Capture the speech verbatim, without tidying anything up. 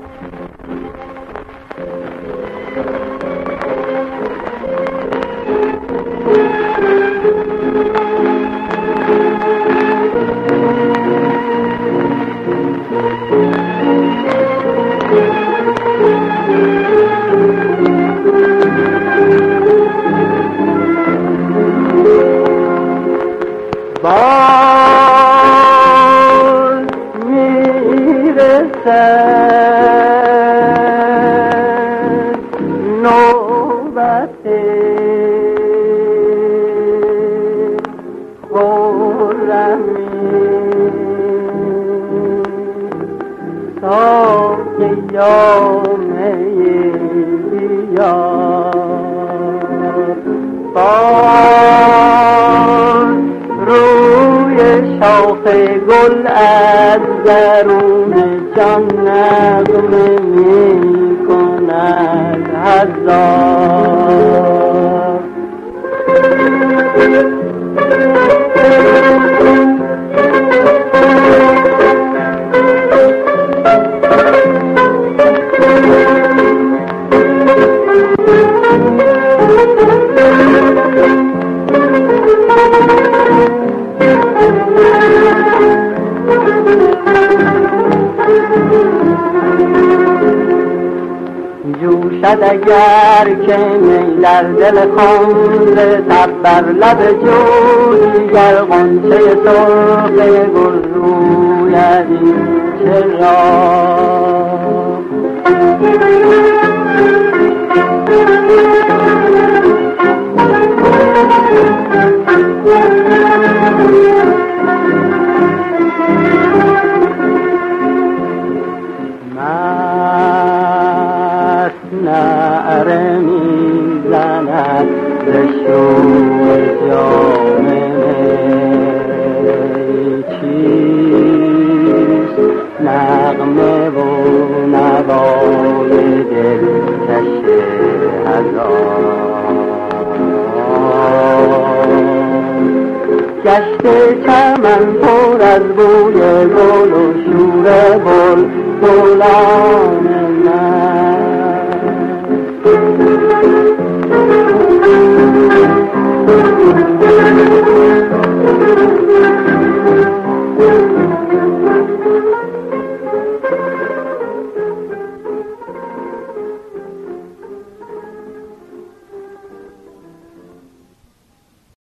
باز میرسد نوبت خرمی تا که یامه بیاد باز روی شاخ گل از درون جان نغمه می کند هزار جوشد اگر که میل از دل خون تب بر لب جوی گر غنچه سرخ گل رویدی چرا نعره میزند ز شور جامه چیست نغمه و نوای دلکش هزار گشت چمن پر از بوی گل و شور بلبلان من Thank you.